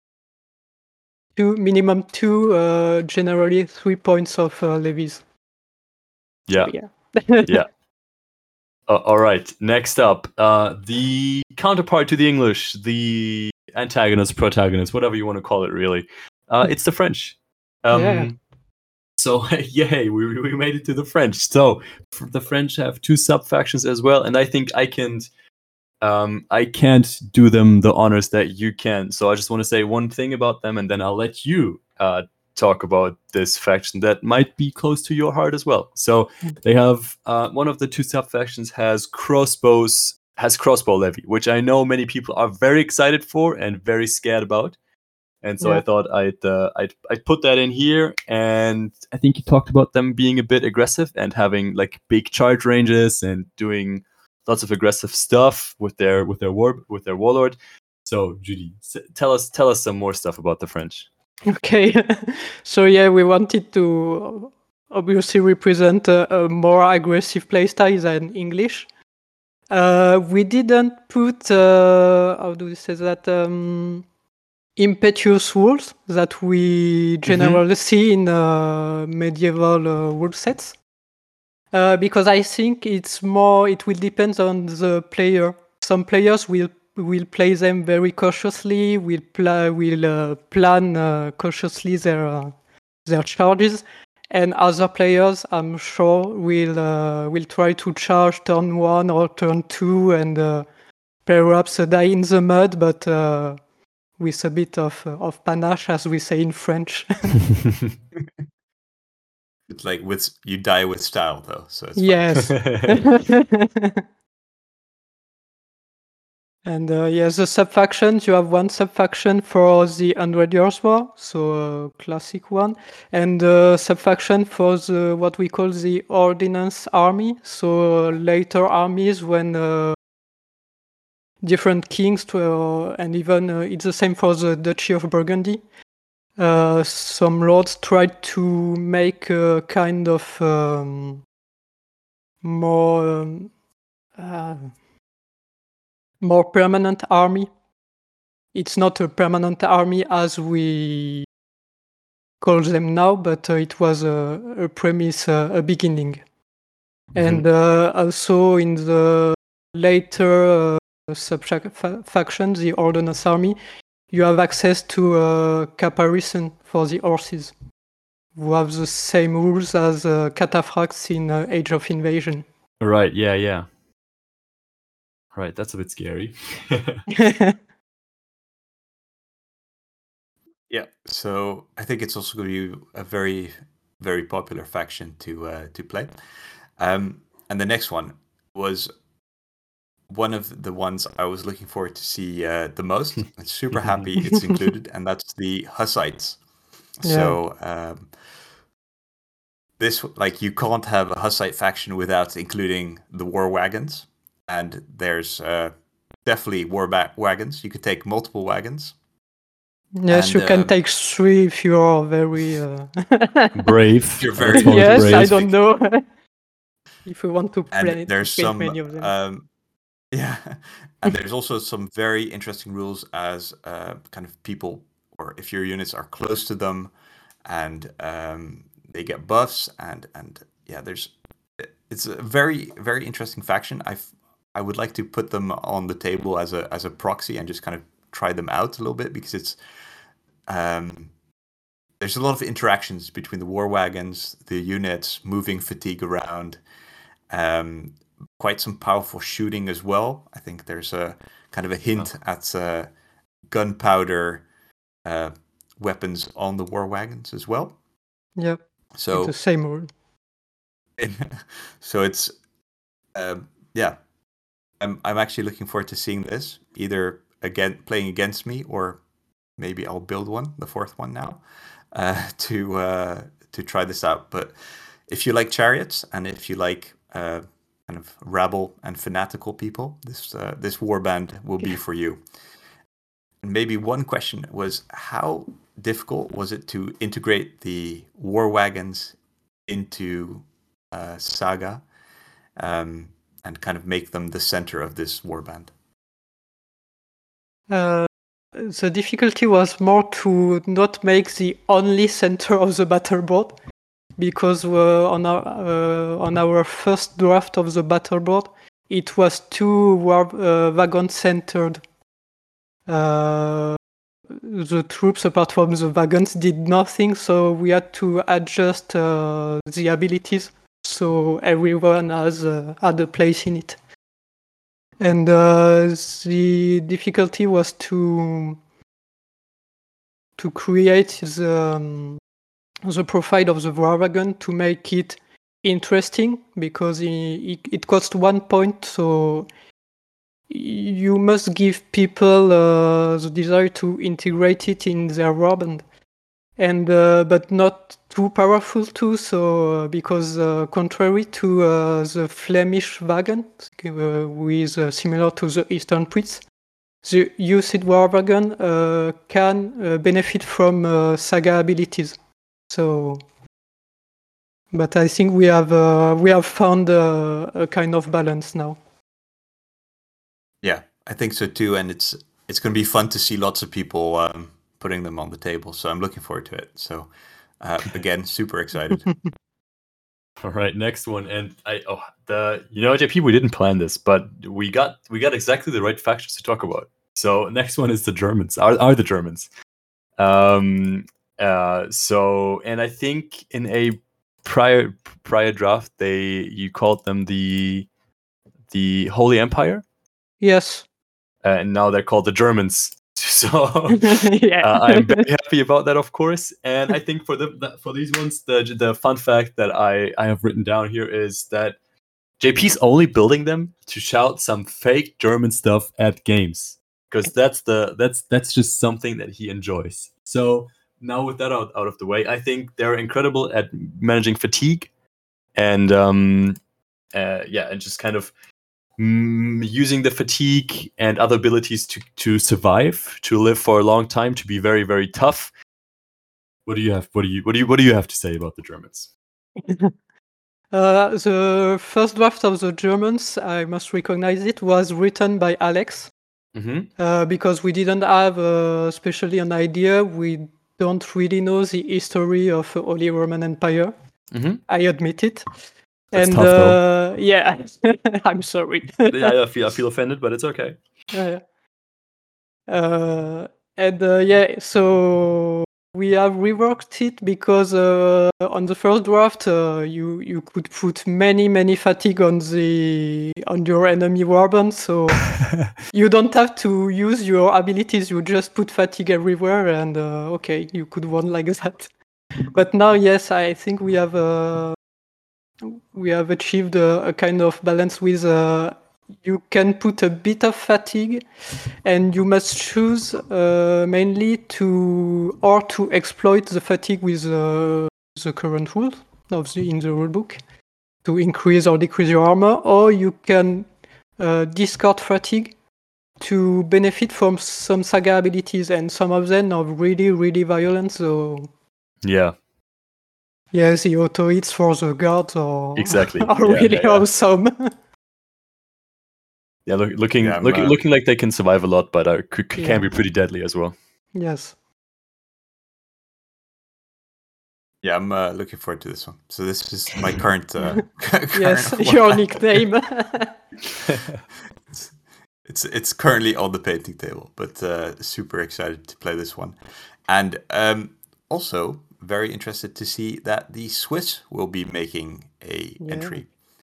two minimum two, uh, generally three points of uh, levies. Yeah. So, yeah. Yeah. Uh, all right. Next up, uh, the counterpart to the English, the antagonist, protagonist, whatever you want to call it, really. Uh, it's the French. Um, Yeah. So, yay, we, we made it to the French. So, f- the French have two sub factions as well, and I think I can, um, I can't do them the honors that you can. So, I just want to say one thing about them, and then I'll let you uh, talk about this faction that might be close to your heart as well. So, they have uh, one of the two sub factions has crossbows, has crossbow levy, which I know many people are very excited for and very scared about. And so Yeah. I thought I'd, uh, I'd I'd put that in here, and I think you talked about them being a bit aggressive and having like big charge ranges and doing lots of aggressive stuff with their with their war with their warlord. So Judy, s- tell us tell us some more stuff about the French. Okay. So yeah, we wanted to obviously represent a, a more aggressive playstyle than English. Uh, we didn't put uh, how do we say that um, impetuous rules that we generally see in uh, medieval uh, rule sets. Uh, because I think it's more. It will depend on the player. Some players will will play them very cautiously. Will pla- will uh, plan uh, cautiously their uh, their charges, and other players, I'm sure, will uh, will try to charge turn one or turn two and uh, perhaps uh, die in the mud, but uh, with a bit of uh, of panache, as we say in French. It's like with you die with style though, so it's Yes. And uh, yes, the sub-factions, you have one sub-faction for the Hundred Years' War, so a classic one, and a sub-faction for the what we call the Ordinance Army, so uh, later armies when uh, different kings, to, uh, and even uh, it's the same for the Duchy of Burgundy. Uh, some lords tried to make a kind of um, more um, uh, more permanent army. It's not a permanent army as we call them now, but uh, it was a, a premise, uh, a beginning. Mhm. And uh, also in the later uh, sub-faction, the Ordnance Army, you have access to uh, caparison for the horses, who have the same rules as uh, cataphracts in uh, Age of Invasion. Right. Yeah. Yeah. Right. That's a bit scary. Yeah, so I think it's also going to be a very, very popular faction to uh, to play. Um, and the next one was one of the ones I was looking forward to see uh, the most. I'm super happy it's included, and that's the Hussites. Yeah. So um, this, like, you can't have a Hussite faction without including the war wagons, and there's uh, definitely war ba- wagons. You could take multiple wagons. Yes, And, you can uh, take three if you are very uh... Brave. You're Let's very call it yes, I brave. don't know if we want to and play to there's print some many of them. um, yeah, and there's also some very interesting rules as uh, kind of people, or if your units are close to them, and um, they get buffs, and and yeah, there's it's a very very interesting faction. I I would like to put them on the table as a as a proxy and just kind of try them out a little bit, because it's um there's a lot of interactions between the war wagons, the units, moving fatigue around, um, quite some powerful shooting as well. I think there's a kind of a hint oh. at uh, gunpowder uh, weapons on the war wagons as well. Yep. So it's the same rule. So it's um, yeah. I'm I'm actually looking forward to seeing this, either again playing against me, or maybe I'll build one, the fourth one now. Uh, to uh, to try this out. But if you like chariots, and if you like uh, kind of rabble and fanatical people, this uh, this warband will be for you. And maybe one question was, how difficult was it to integrate the war wagons into uh, Saga, um, and kind of make them the center of this warband? Uh... The difficulty was more to not make the only center of the battle board, because uh, on our uh, on our first draft of the battle board, it was too war- uh, wagon centered. Uh, the troops, apart from the wagons, did nothing, so we had to adjust uh, the abilities so everyone has uh, had a place in it. And uh, the difficulty was to to create the um, the profile of the war wagon to make it interesting, because it, it costs one point, so you must give people uh, the desire to integrate it in their warband, and uh, but not too powerful too. So uh, because uh, contrary to uh, the Flemish wagon, uh, with uh, similar to the Eastern Prince, the used war wagon uh, can uh, benefit from uh, Saga abilities. So, but I think we have uh, we have found uh, a kind of balance now. Yeah, I think so too, and it's it's going to be fun to see lots of people um, putting them on the table. So I'm looking forward to it. So uh, again, super excited. All right, next one, and I oh the you know J P, we didn't plan this, but we got we got exactly the right factions to talk about. So next one is the Germans. Are are the Germans? Um. Uh. So, and I think in a prior prior draft, they you called them the the Holy Empire. Yes. Uh, and now they're called the Germans. So yeah. uh, I'm very happy about that, of course. And I think for the for these ones, the the fun fact that I, I have written down here is that J P's only building them to shout some fake German stuff at games, because that's the that's that's just something that he enjoys. So now with that out, out of the way, I think they're incredible at managing fatigue, and um, uh, yeah, and just kind of Mm, using the fatigue and other abilities to, to survive, to live for a long time, to be very, very tough. What do you have? What do you what do you what do you have to say about the Germans? uh, the first draft of the Germans, I must recognize it, was written by Alex, mm-hmm. uh, because we didn't have uh, especially an idea. We don't really know the history of the Holy Roman Empire. Mm-hmm. I admit it. That's and tough, uh, yeah, I'm sorry. yeah, I feel I feel offended, but it's okay. Yeah. Uh, and uh, yeah, so we have reworked it because uh, on the first draft, uh, you you could put many many fatigue on the on your enemy warband, so you don't have to use your abilities. You just put fatigue everywhere, and uh, okay, you could run like that. But now, yes, I think we have. Uh, We have achieved a, a kind of balance with uh, you can put a bit of fatigue, and you must choose uh, mainly to or to exploit the fatigue with uh, the current rules of the in the rulebook to increase or decrease your armor, or you can uh, discard fatigue to benefit from some Saga abilities, and some of them are really really violent. So yeah. Yeah, the auto hits for the guards are exactly are yeah, really yeah, yeah. awesome. yeah, look, looking yeah, looking uh, looking like they can survive a lot, but uh, c- can Yeah. be pretty deadly as well. Yes. Yeah, I'm uh, looking forward to this one. So this is my current. Uh, current Yes, one. your nickname. it's, it's it's currently on the painting table, but uh, super excited to play this one, and um, also very interested to see that the Swiss will be making a Yeah. entry.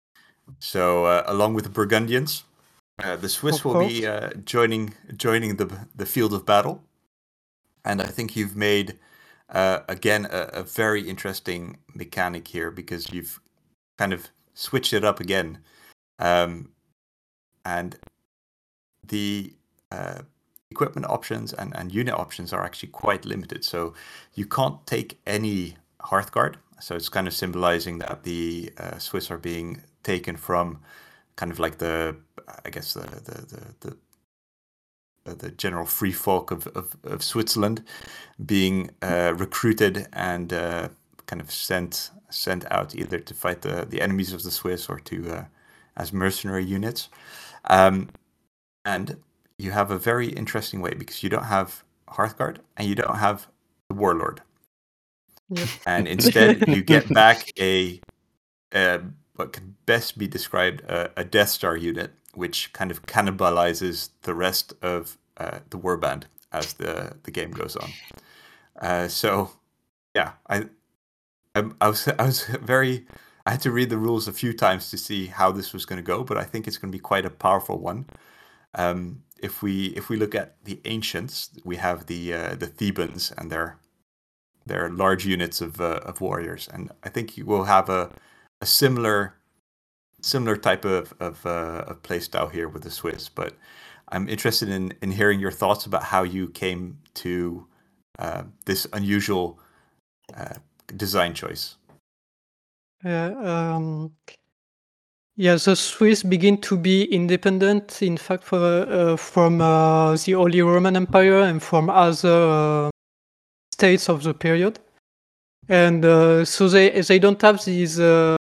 So uh, along with the Burgundians, uh, the Swiss Of will course. be uh, joining joining the the field of battle, and I think you've made uh, again a, a very interesting mechanic here because you've kind of switched it up again, um, and the uh, equipment options and, and unit options are actually quite limited. So you can't take any Hearthguard. So it's kind of symbolizing that the uh, Swiss are being taken from kind of like the, I guess the the the the, the general free folk of, of, of Switzerland being uh, recruited and uh, kind of sent sent out either to fight the, the enemies of the Swiss or to uh, as mercenary units. Um, and you have a very interesting way because you don't have Hearthguard and you don't have the Warlord. Yep. And instead you get back a, a what can best be described a, a Death Star unit, which kind of cannibalizes the rest of uh, the warband as the, the game goes on. Uh, so, yeah, I, I I was I was very I had to read the rules a few times to see how this was going to go, but I think it's going to be quite a powerful one. Um, if we if we look at the ancients, we have the uh, the Thebans and their their large units of uh, of warriors, and I think you will have a a similar similar type of of, uh, of play style here with the Swiss. But I'm interested in in hearing your thoughts about how you came to uh, this unusual uh, design choice. Yeah, um, yeah, the Swiss begin to be independent, in fact, for, uh, from uh, the Holy Roman Empire and from other uh, states of the period. And uh, so they they don't have this uh,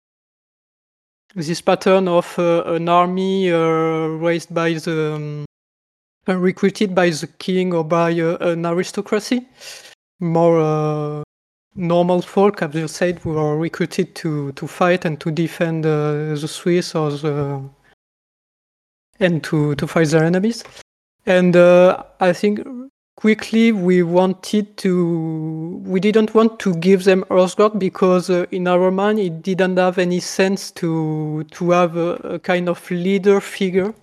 this pattern of uh, an army uh, raised by the um, uh, recruited by the king or by uh, an aristocracy. More uh, normal folk, as you said, who are recruited to, to fight and to defend uh, the Swiss or the, and to, to fight their enemies. And uh, I think quickly we wanted to, we didn't want to give them Hearthguard because uh, in our mind it didn't have any sense to to have a, a kind of leader figure.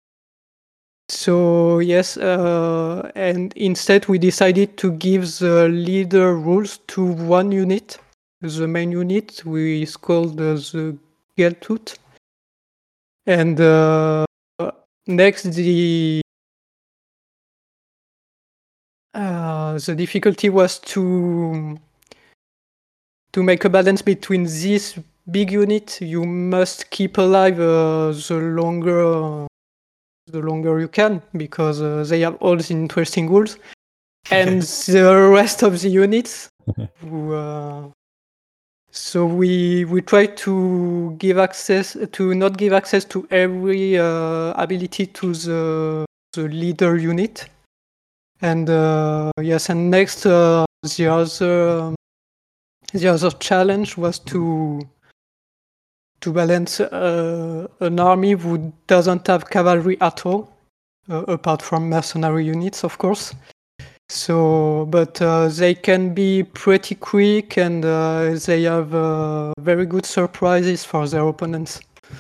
So yes, uh, and instead we decided to give the leader rules to one unit. The main unit we is called uh, the Geltut. And uh, next the uh, the difficulty was to to make a balance between this big unit. You must keep alive uh, the longer. Uh, the longer you can, because uh, they have all the interesting rules. And the rest of the units, who, uh, so we we try to give access, to not give access to every uh, ability to the, the leader unit. And uh, yes, and next, uh, the other um, the other challenge was to to balance uh, an army who doesn't have cavalry at all, uh, apart from mercenary units, of course. So, but uh, they can be pretty quick, and uh, they have uh, very good surprises for their opponents.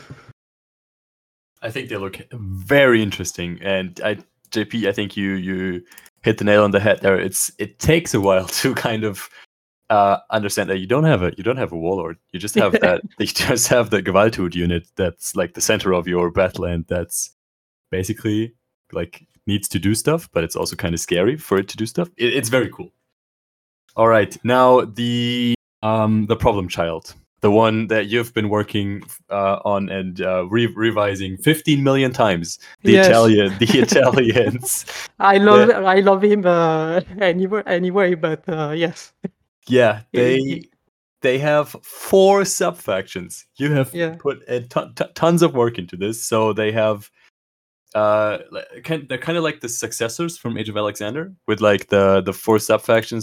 I think they look very interesting, and I, J P, I think you you hit the nail on the head there. It's it takes a while to kind of Uh, understand that you don't have a you don't have a warlord. You just have that. You just have the Gewalthut unit that's like the center of your battle, and that's basically like needs to do stuff, but it's also kind of scary for it to do stuff. It, it's very cool. All right, now the um the problem child, the one that you've been working uh, on and uh, re- revising fifteen million times. The Yes. Italian, the Italians. I love The- I love him uh, anyway anyway, but uh, yes. Yeah, they He- they have four sub factions. You have Yeah. put a ton, t- tons of work into this. So they have, uh, li- kind they're kind of like the successors from Age of Alexander, with like the the four sub factions, and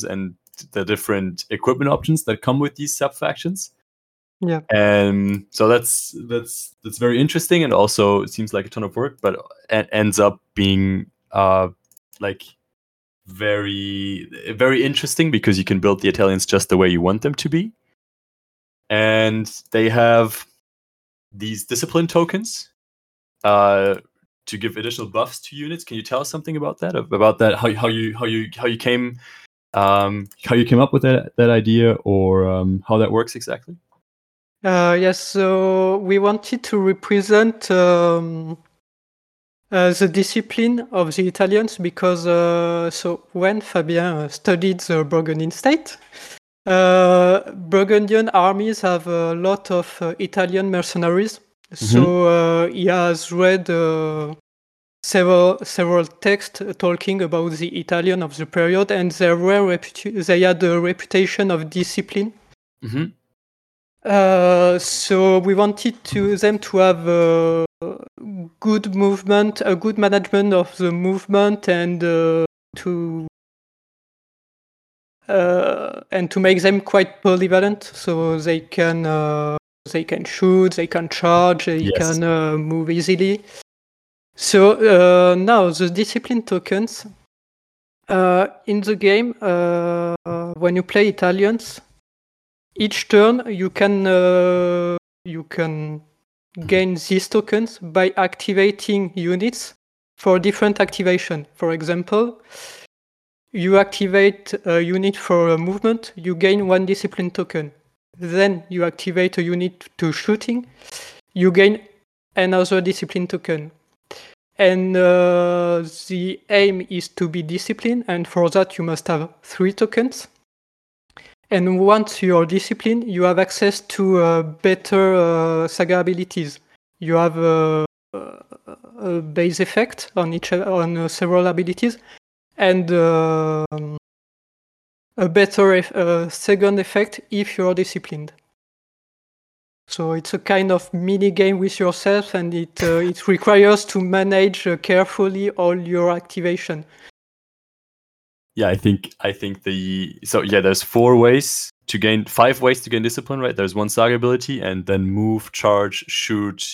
the different equipment options that come with these sub factions. Yeah. And so that's that's that's very interesting, and also it seems like a ton of work, but it ends up being uh like very very interesting because you can build the Italians just the way you want them to be. And they have these discipline tokens uh to give additional buffs to units. Can you tell us something about that? About that, how how you how you how you came um how you came up with that that idea, or um, how that works exactly? Uh, yes, so we wanted to represent um, uh, the discipline of the Italians because uh, so when Fabien studied the Burgundian state, uh, Burgundian armies have a lot of uh, Italian mercenaries. So uh, he has read uh, several several texts talking about the Italian of the period, and they were reputa- they had a reputation of discipline. Mm-hmm. Uh, so we wanted to them to have a good movement, a good management of the movement, and uh, to uh, and to make them quite polyvalent, so they can uh, they can shoot, they can charge, they Yes. can uh, move easily. So uh, now the discipline tokens uh, in the game, uh, when you play Italians, each turn you can uh, you can gain these tokens by activating units for different activation. For example, you activate a unit for a movement, you gain one discipline token. Then you activate a unit to shooting, you gain another discipline token. And uh, the aim is to be disciplined, and for that you must have three tokens. And once you're disciplined, you have access to uh, better uh, saga abilities. You have a, a base effect on each on uh, several abilities, and uh, a better eff- uh, second effect if you're disciplined. So it's a kind of mini game with yourself, and it uh, it requires to manage uh, carefully all your activation. Yeah, I think I think the so yeah, there's four ways to gain five ways to gain discipline, right? There's one saga ability, and then move, charge, shoot,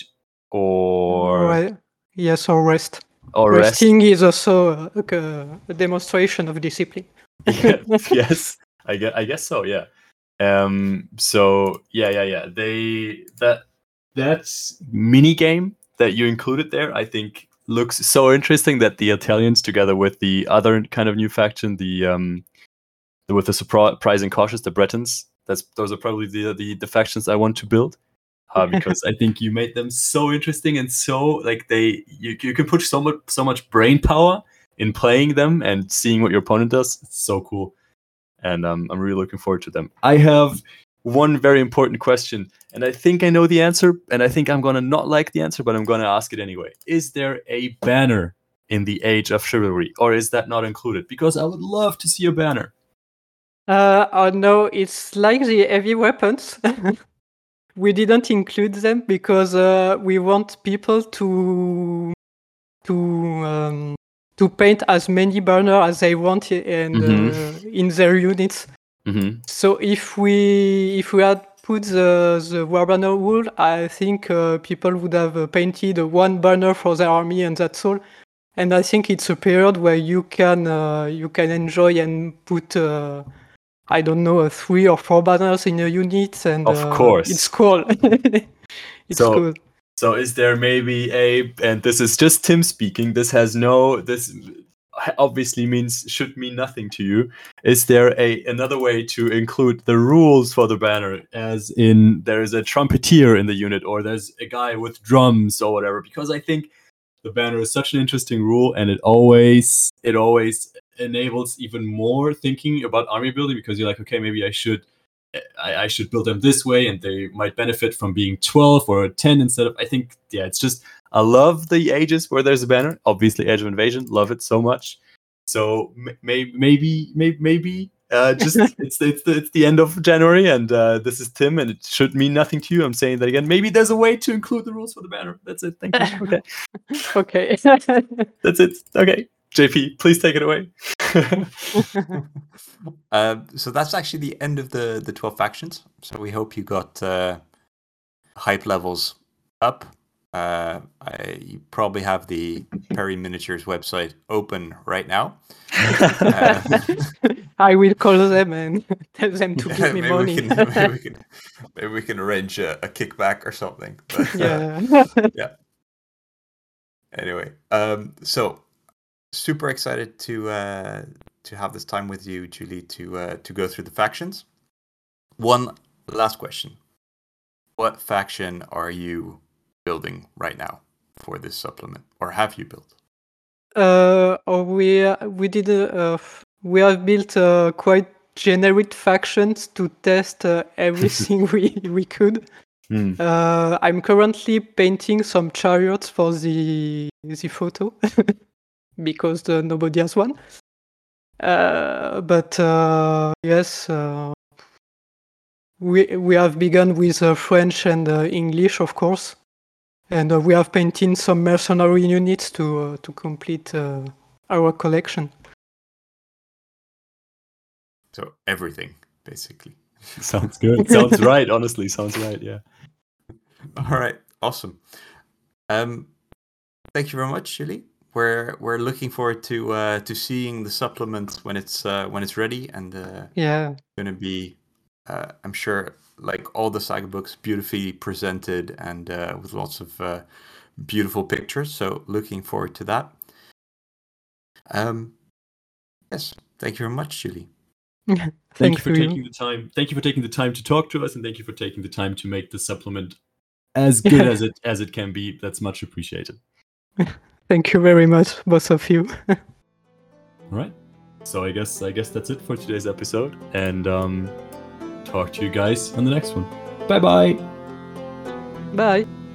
or Right. Yes, or rest. or rest. Resting is also uh, like a, a demonstration of discipline. Yeah, yes, I guess I guess so. Yeah. Um. So yeah, yeah, yeah. They that that mini game that you included there, I think, looks so interesting that the Italians, together with the other kind of new faction, the um, with the surprising cautious, the Bretons. That's those are probably the the, the factions I want to build, uh, because I think you made them so interesting and so like they you you can put so much so much brain power in playing them and seeing what your opponent does. It's so cool, and um, I'm really looking forward to them. I have one very important question, and I think I know the answer, and I think I'm gonna not like the answer, but I'm gonna ask it anyway. Is there a banner in the Age of Chivalry, or is that not included? Because I would love to see a banner. Uh, oh no, it's like the heavy weapons. We didn't include them because uh, we want people to to um, to paint as many banners as they want and Mhm. uh, in their units. Mm-hmm. So if we if we had put the the war banner rule, I think uh, people would have uh, painted uh, one banner for their army and that's all. And I think it's a period where you can uh, you can enjoy and put uh, I don't know uh, three or four banners in a unit, and Of uh, course. it's cool. It's So- cool. So is there maybe a, and this is just Tim speaking, this has no, this obviously means, should mean nothing to you. Is there a another way to include the rules for the banner, as in there's a trumpeter in the unit, or there's a guy with drums or whatever? Because I think the banner is such an interesting rule, and it always, it always enables even more thinking about army building, because you're like, okay, maybe I should I, I should build them this way, and they might benefit from being twelve or ten instead of. I think, yeah, it's just, I love the ages where there's a banner. Obviously, Age of Invasion, love it so much. So may, maybe, maybe, maybe, uh, just it's it's the, it's the end of January, and uh, this is Tim, and it should mean nothing to you. I'm saying that again. Maybe there's a way to include the rules for the banner. That's it. Thank you. Okay, Okay. that's it. Okay, J P, please take it away. uh, so that's actually the end of the the twelve factions. So we hope you got uh, hype levels up. Uh, I, you probably have the Perry Miniatures website open right now. Uh, I will call them and tell them to give me maybe money. We can, maybe we can, maybe we can arrange a, a kickback or something. But, uh, Yeah. yeah. Anyway, um, so super excited to uh, to have this time with you, Julie, to uh, to go through the factions. One last question: what faction are you building right now for this supplement, or have you built? Uh, or we we did uh, f- we have built uh, quite generic factions to test uh, everything we we could. Hmm. Uh, I'm currently painting some chariots for the the photo because uh, nobody has one. Uh, but uh, yes, uh, we we have begun with uh, French and uh, English, of course, and uh, we have painted some mercenary units to uh, to complete uh, our collection. So everything, basically. Sounds good. Sounds right. Honestly, sounds right. Yeah. All right, awesome. Um, thank you very much, Julie. We're we're looking forward to uh, to seeing the supplement when it's uh, when it's ready, and uh, Yeah, going to be, uh, I'm sure, like all the saga books, beautifully presented and uh, with lots of uh, beautiful pictures. So looking forward to that. Um, yes, thank you very much, Julie. thank, Thank you for you. taking the time. Thank you for taking the time to talk to us, and thank you for taking the time to make the supplement as good as it as it can be. That's much appreciated. Thank you very much, both of you. All right. So I guess I guess that's it for today's episode, and um, talk to you guys on the next one. Bye bye. Bye.